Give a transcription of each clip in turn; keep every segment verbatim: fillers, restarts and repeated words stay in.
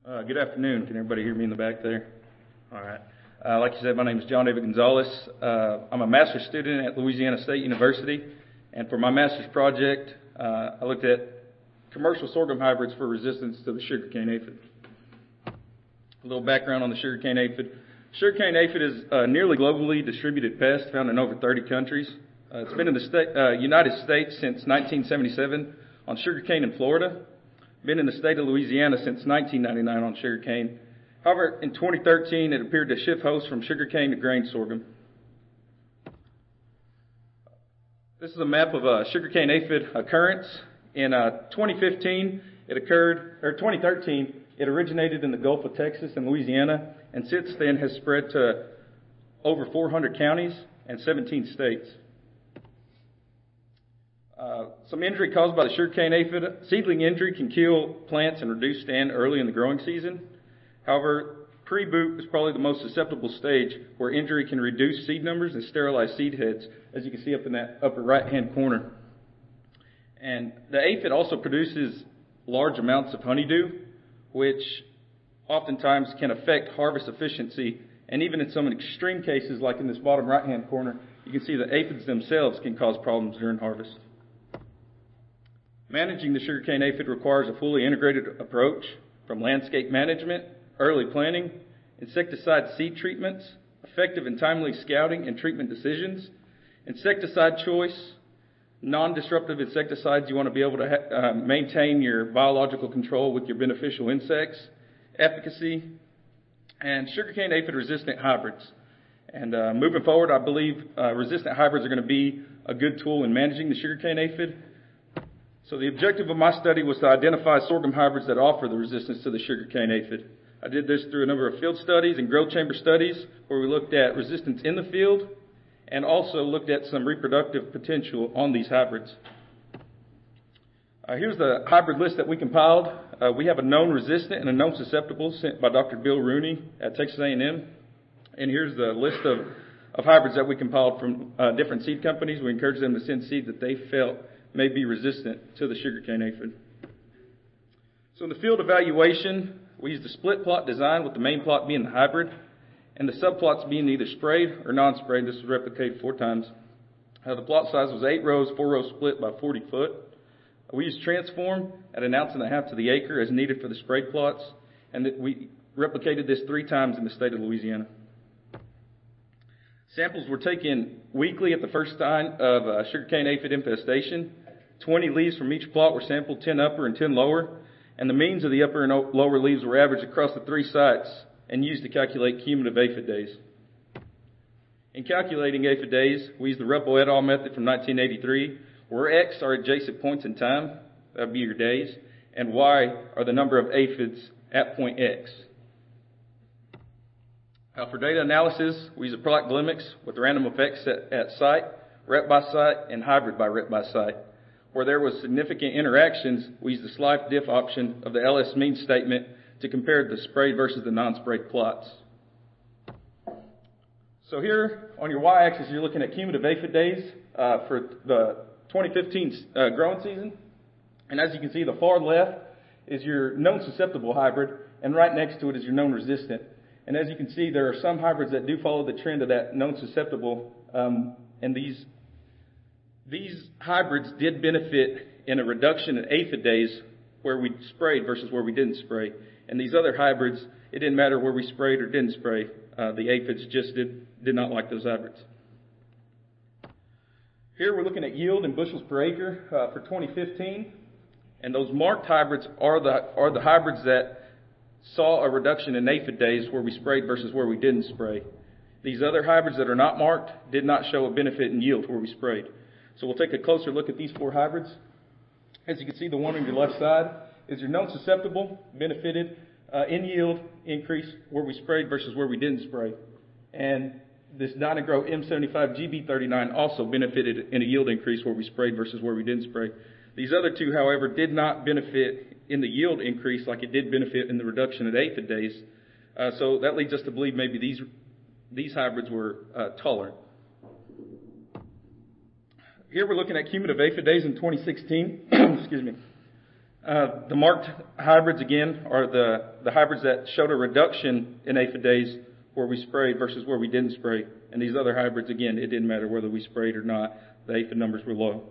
Uh, good afternoon. Can everybody hear me in the back there? All right. Uh, like you said, my name is John David Gonzalez. Uh, I'm a master's student at Louisiana State University, and for my master's project, uh, I looked at commercial sorghum hybrids for resistance to the sugarcane aphid. A little background on the sugarcane aphid. Sugarcane aphid is a nearly globally distributed pest found in over thirty countries. Uh, it's been in the state, uh, United States since nineteen seventy-seven on sugarcane in Florida. Been in the state of Louisiana since nineteen ninety-nine on sugarcane. However, in twenty thirteen, it appeared to shift hosts from sugarcane to grain sorghum. This is a map of a sugarcane aphid occurrence. In uh, twenty fifteen, it occurred, or twenty thirteen, it originated in the Gulf of Texas and Louisiana, and since then has spread to over four hundred counties and seventeen states. Uh, some injury caused by the sugarcane aphid. Seedling injury can kill plants and reduce stand early in the growing season. However, pre-boot is probably the most susceptible stage where injury can reduce seed numbers and sterilize seed heads, as you can see up in that upper right-hand corner. And the aphid also produces large amounts of honeydew, which oftentimes can affect harvest efficiency. And even in some extreme cases, like in this bottom right-hand corner, you can see the aphids themselves can cause problems during harvest. Managing the sugarcane aphid requires a fully integrated approach from landscape management, early planting, insecticide seed treatments, effective and timely scouting and treatment decisions, insecticide choice, non-disruptive insecticides. You want to be able to ha- uh, maintain your biological control with your beneficial insects, efficacy, and sugarcane aphid resistant hybrids. And uh, moving forward, I believe uh, resistant hybrids are going to be a good tool in managing the sugarcane aphid. So the objective of my study was to identify sorghum hybrids that offer the resistance to the sugarcane aphid. I did this through a number of field studies and growth chamber studies where we looked at resistance in the field and also looked at some reproductive potential on these hybrids. Uh, here's the hybrid list that we compiled. Uh, we have a known resistant and a known susceptible sent by Doctor Bill Rooney at Texas A and M. And here's the list of, of hybrids that we compiled from uh, different seed companies. We encouraged them to send seed that they felt may be resistant to the sugarcane aphid. So in the field evaluation, we used a split plot design with the main plot being the hybrid and the subplots being either sprayed or non-sprayed. This was replicated four times. Uh, the plot size was eight rows, four rows split by forty foot. We used transform at an ounce and a half to the acre as needed for the sprayed plots, and that we replicated this three times in the state of Louisiana. Samples were taken weekly at the first sign of uh, sugarcane aphid infestation. twenty leaves from each plot were sampled, ten upper and ten lower, and the means of the upper and lower leaves were averaged across the three sites and used to calculate cumulative aphid days. In calculating aphid days, we used the Ruppel et al. Method from nineteen eighty-three, where X are adjacent points in time, that would be your days, and Y are the number of aphids at point X. Uh, for data analysis, we use a product Glimix with random effects at, at site, rep by site, and hybrid by rep by site. Where there was significant interactions, we used the slice diff option of the L S mean statement to compare the sprayed versus the non-sprayed plots. So here on your y-axis, you're looking at cumulative aphid days uh, for the twenty fifteen uh, growing season. And as you can see, the far left is your known susceptible hybrid, and right next to it is your known resistant. And as you can see, there are some hybrids that do follow the trend of that known susceptible, um, and these these hybrids did benefit in a reduction in aphid days where we sprayed versus where we didn't spray. And these other hybrids, it didn't matter where we sprayed or didn't spray. Uh, the aphids just did, did not like those hybrids. Here we're looking at yield in bushels per acre uh, for twenty fifteen. And those marked hybrids are the, are the hybrids that saw a reduction in aphid days where we sprayed versus where we didn't spray. These other hybrids that are not marked did not show a benefit in yield where we sprayed. So we'll take a closer look at these four hybrids. As you can see, the one on your left side is your known susceptible, benefited uh, in yield increase where we sprayed versus where we didn't spray. And this Dynagrow M seventy-five G B thirty-nine also benefited in a yield increase where we sprayed versus where we didn't spray. These other two, however, did not benefit in the yield increase like it did benefit in the reduction in aphid days. Uh, so that leads us to believe maybe these these hybrids were uh, tolerant. Here we're looking at cumulative aphid days in twenty sixteen. Excuse me. Uh, the marked hybrids, again, are the, the hybrids that showed a reduction in aphid days where we sprayed versus where we didn't spray. And these other hybrids, again, it didn't matter whether we sprayed or not. The aphid numbers were low.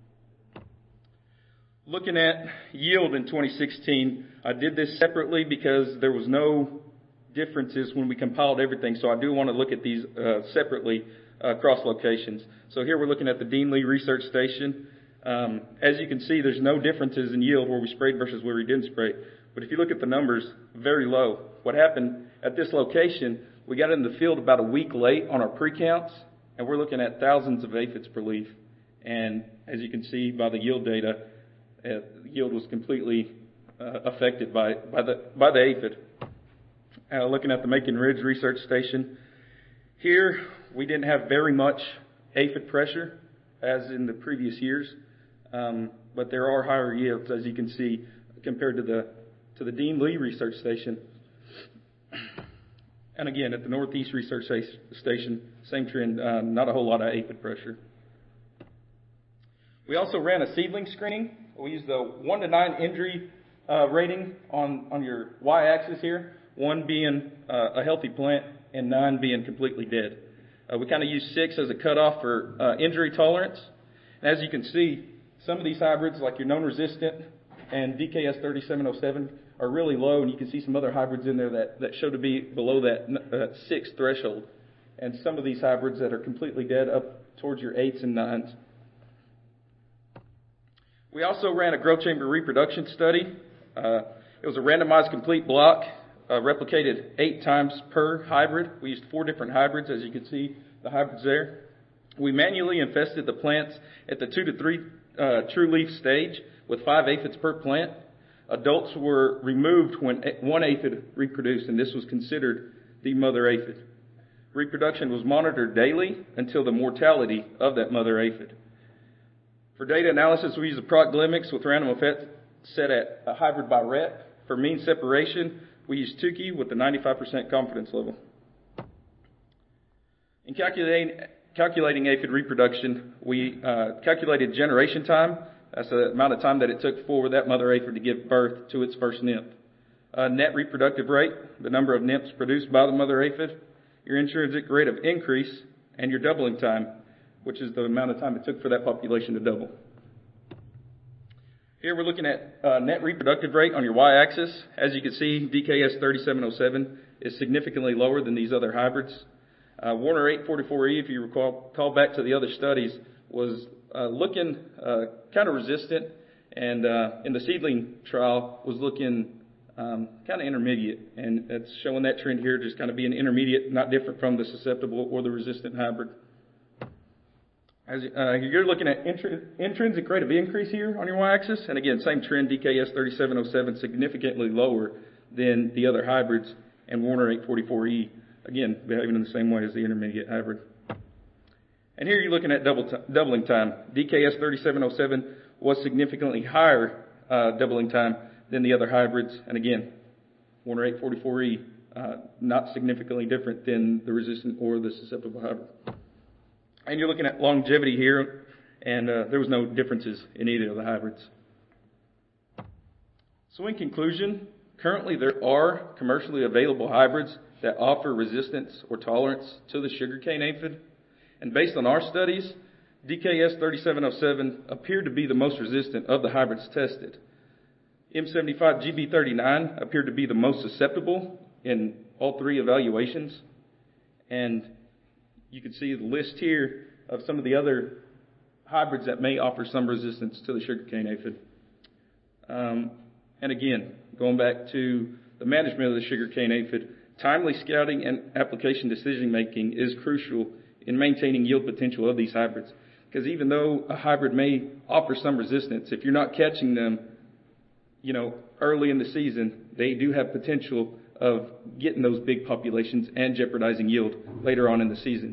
Looking at yield in twenty sixteen, I did this separately because there was no differences when we compiled everything. So I do want to look at these uh, separately uh, across locations. So here we're looking at the Dean Lee Research Station. Um, as you can see, there's no differences in yield where we sprayed versus where we didn't spray. But if you look at the numbers, very low. What happened at this location, we got in the field about a week late on our pre-counts, and we're looking at thousands of aphids per leaf. And as you can see by the yield data, uh, yield was completely uh, affected by, by the by the aphid. Uh, looking at the Macon Ridge Research Station, here we didn't have very much aphid pressure as in the previous years. Um, but there are higher yields, as you can see, compared to the to the Dean Lee Research Station. And again, at the Northeast Research Station, same trend, uh, not a whole lot of aphid pressure. We also ran a seedling screening. We used the one to nine injury uh, rating on, on your y-axis here, one being uh, a healthy plant and nine being completely dead. Uh, we kind of used six as a cutoff for uh, injury tolerance. And as you can see, some of these hybrids, like your known resistant and D K S thirty-seven oh seven, are really low, and you can see some other hybrids in there that, that show to be below that uh, six threshold. And some of these hybrids that are completely dead up towards your eights and nines. We also ran a growth chamber reproduction study. Uh, it was a randomized complete block, uh, replicated eight times per hybrid. We used four different hybrids, as you can see the hybrids there. We manually infested the plants at the two to three uh, true leaf stage with five aphids per plant. Adults were removed when one aphid reproduced, and this was considered the mother aphid. Reproduction was monitored daily until the mortality of that mother aphid. For data analysis, we used the Procglymix with random effect set at a hybrid by rep. For mean separation, we used Tukey with the ninety-five percent confidence level. In calculating Calculating aphid reproduction, we uh, calculated generation time. That's the amount of time that it took for that mother aphid to give birth to its first nymph. Uh, net reproductive rate, the number of nymphs produced by the mother aphid, your intrinsic rate of increase, and your doubling time, which is the amount of time it took for that population to double. Here we're looking at uh, net reproductive rate on your y-axis. As you can see, D K S thirty-seven oh seven is significantly lower than these other hybrids. Uh, Warner eight forty-four E, if you recall, call back to the other studies, was uh, looking uh, kind of resistant, and uh, in the seedling trial was looking um, kind of intermediate, and it's showing that trend here, just kind of being intermediate, not different from the susceptible or the resistant hybrid. As uh, you're looking at intr- intrinsic rate of increase here on your y-axis, and again, same trend, D K S thirty-seven oh seven, significantly lower than the other hybrids, and Warner eight forty-four E. Again, behaving in the same way as the intermediate hybrid. And here you're looking at double t- doubling time. D K S thirty-seven oh seven was significantly higher uh, doubling time than the other hybrids. And again, Warner eight forty-four E, uh, not significantly different than the resistant or the susceptible hybrid. And you're looking at longevity here, and uh, there was no differences in either of the hybrids. So in conclusion, currently there are commercially available hybrids that offer resistance or tolerance to the sugarcane aphid. And based on our studies, D K S thirty-seven oh seven appeared to be the most resistant of the hybrids tested. M seventy-five G B thirty-nine appeared to be the most susceptible in all three evaluations. And you can see the list here of some of the other hybrids that may offer some resistance to the sugarcane aphid. Um, and again, going back to the management of the sugarcane aphid, timely scouting and application decision making is crucial in maintaining yield potential of these hybrids. Because even though a hybrid may offer some resistance, if you're not catching them, you know, early in the season, they do have potential of getting those big populations and jeopardizing yield later on in the season.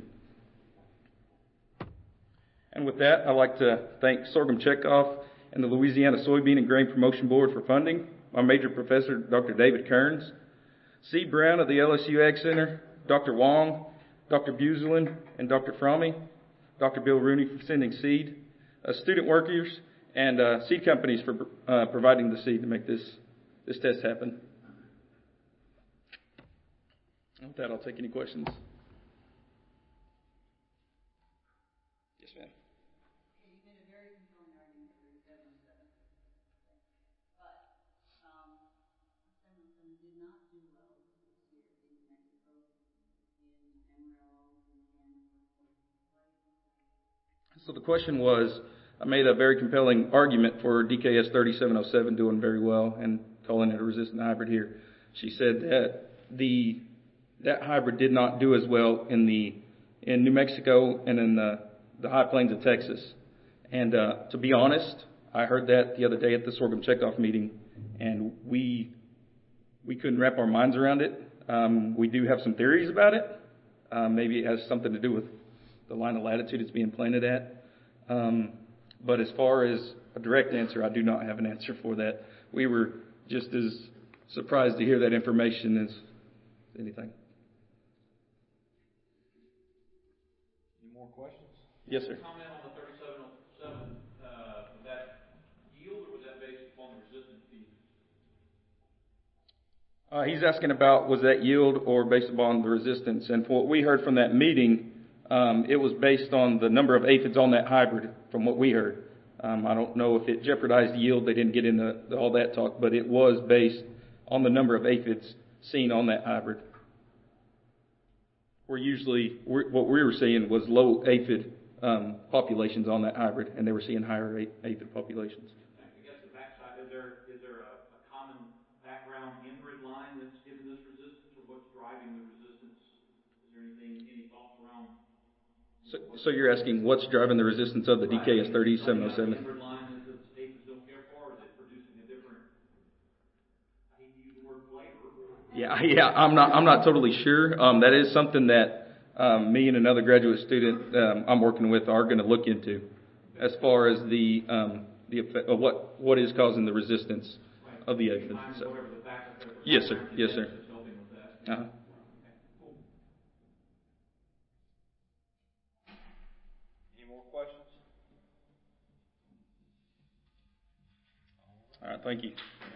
And with that, I'd like to thank Sorghum Chekhov and the Louisiana Soybean and Grain Promotion Board for funding, my major professor, Doctor David Kearns, C. Brown of the L S U Ag Center, Doctor Wong, Doctor Buselin, and Doctor Fromme, Doctor Bill Rooney for sending seed, uh, student workers, and uh, seed companies for uh, providing the seed to make this, this test happen. With that, I'll take any questions. Yes, ma'am. So the question was, I made a very compelling argument for D K S thirty-seven oh seven doing very well and calling it a resistant hybrid here. She said that the that hybrid did not do as well in the in New Mexico and in the, the high plains of Texas. And uh, to be honest, I heard that the other day at the sorghum checkoff meeting, and we we couldn't wrap our minds around it. Um, we do have some theories about it. Um, maybe it has something to do with the line of latitude it's being planted at. Um, but as far as a direct answer, I do not have an answer for that. We were just as surprised to hear that information as anything. Any more questions? Yes, sir. Comment on the thirty-seven oh seven, uh, was that yield or was that based upon the resistant feed? Uh, he's asking about was that yield or based upon the resistance. And for what we heard from that meeting, um, it was based on the number of aphids on that hybrid from what we heard. Um, I don't know if it jeopardized yield. They didn't get into all that talk, but it was based on the number of aphids seen on that hybrid. We're usually, we're, what we were seeing was low aphid um, populations on that hybrid, and they were seeing higher aphid populations. I guess the backside, is there, is there a, a common background inbred line that's given this resistance, or what's driving the resistance? Is there anything, any thoughts around? So, so you're asking what's driving the resistance of the D K S thirty-seven oh seven? Inbred line that the aphids don't care for, or is it producing a different, I hate to use the word flavor. Yeah, yeah, I'm not, I'm not totally sure. Um, that is something that um, me and another graduate student um, I'm working with are going to look into, as far as the um, the effect of what what is causing the resistance of the aphid. So. Yes, sir. Yes, sir. Uh-huh. Any more questions? All right. Thank you.